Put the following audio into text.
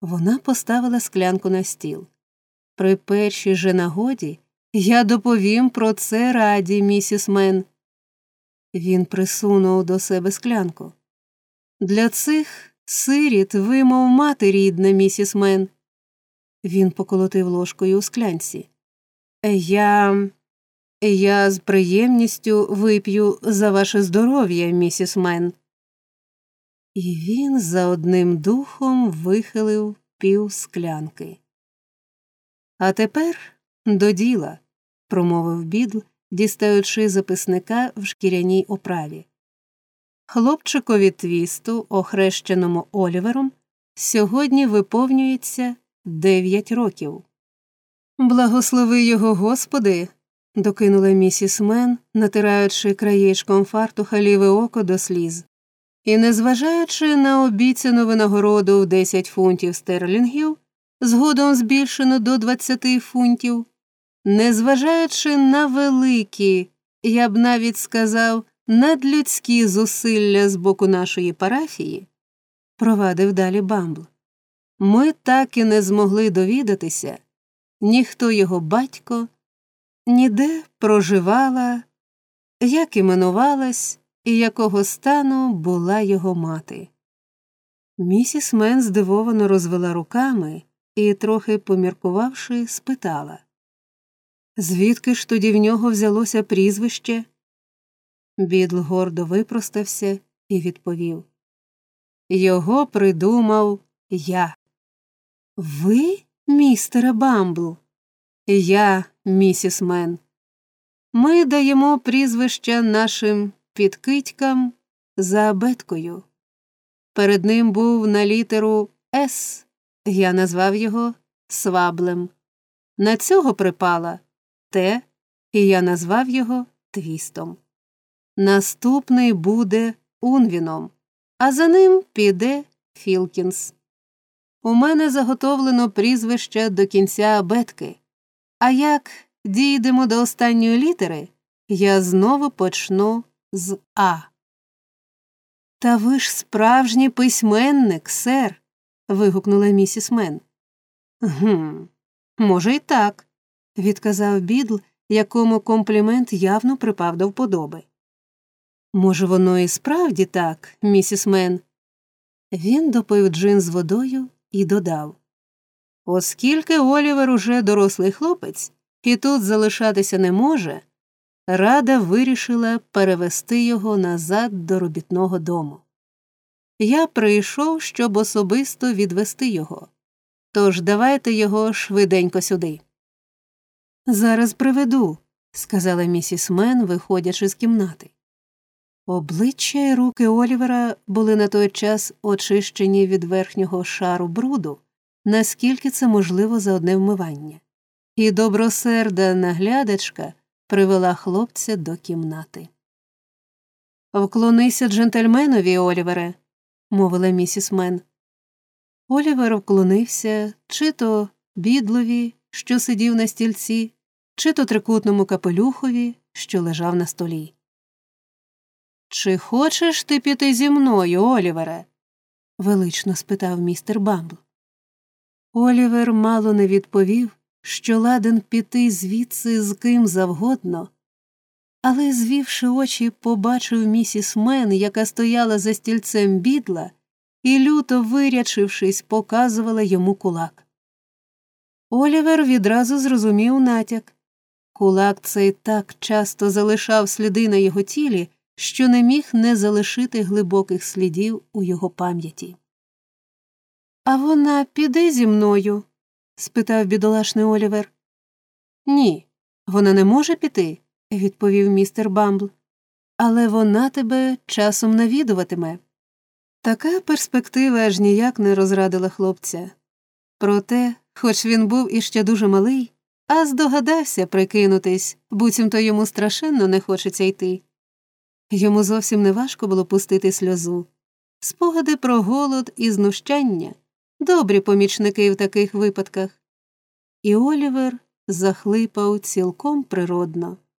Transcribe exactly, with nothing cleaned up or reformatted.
Вона поставила склянку на стіл. При першій же нагоді я доповім про це раді, місіс Мен. Він присунув до себе склянку. Для цих сиріт ви, мов мати рідна, місіс Мен. Він поколотив ложкою у склянці. Я... Я з приємністю вип'ю за ваше здоров'я, місіс Мен. І він за одним духом вихилив пів склянки. А тепер до діла, промовив Бідл, дістаючи записника в шкіряній оправі. Хлопчикові Твісту, охрещеному Олівером, сьогодні виповнюється дев'ять років. Благослови його, Господи, докинула місіс Мен, натираючи краєчком фартуха ліве око до сліз. І, незважаючи на обіцяну винагороду в десять фунтів стерлінгів, згодом збільшено до двадцяти фунтів, незважаючи на великі, я б навіть сказав, надлюдські зусилля з боку нашої парафії, провадив далі Бамбл, ми так і не змогли довідатися, ніхто його батько, ніде проживала, як іменувалась і якого стану була його мати. Місіс Мен здивовано розвела руками і, трохи поміркувавши, спитала. Звідки ж тоді в нього взялося прізвище? Бідл гордо випростався і відповів. Його придумав я. Ви, містере Бамбл? Я, місіс Мен. Ми даємо прізвища нашим підкидькам за абеткою. Перед ним був на літеру «С», я назвав його Сваблем. На цього припала «Т», і я назвав його Твістом. Наступний буде Унвіном, а за ним піде Філкінс. У мене заготовлено прізвище до кінця абетки, а як дійдемо до останньої літери, я знову почну з «А». «Та ви ж справжній письменник, сер!» – вигукнула місіс Мен. «Гм, може й так», – відказав Бідл, якому комплімент явно припав до вподоби. «Може, воно і справді так, місіс Мен?» Він допив джин з водою і додав. «Оскільки Олівер уже дорослий хлопець і тут залишатися не може, Рада вирішила перевести його назад до робітного дому. Я прийшов, щоб особисто відвести його. Тож давайте його швиденько сюди». «Зараз приведу», – сказала місіс Мен, виходячи з кімнати. Обличчя і руки Олівера були на той час очищені від верхнього шару бруду, наскільки це можливо за одне вмивання. І добросерда наглядачка привела хлопця до кімнати. «Вклонися джентльменові, Олівере», – мовила місіс Мен. Олівер вклонився чи то Бідлові, що сидів на стільці, чи то трикутному капелюхові, що лежав на столі. «Чи хочеш ти піти зі мною, Олівере?» – велично спитав містер Бамбл. Олівер мало не відповів, що ладен піти звідси з ким завгодно, але, звівши очі, побачив місіс Мен, яка стояла за стільцем Бідла і, люто вирячившись, показувала йому кулак. Олівер відразу зрозумів натяк. Кулак цей так часто залишав сліди на його тілі, що не міг не залишити глибоких слідів у його пам'яті. «А вона піде зі мною?» – спитав бідолашний Олівер. «Ні, вона не може піти», – відповів містер Бамбл. «Але вона тебе часом навідуватиме». Така перспектива аж ніяк не розрадила хлопця. Проте, хоч він був іще дуже малий, а здогадався прикинутись, буцімто йому страшенно не хочеться йти. Йому зовсім не важко було пустити сльозу. Спогади про голод і знущання – добрі помічники в таких випадках. І Олівер захлипав цілком природно.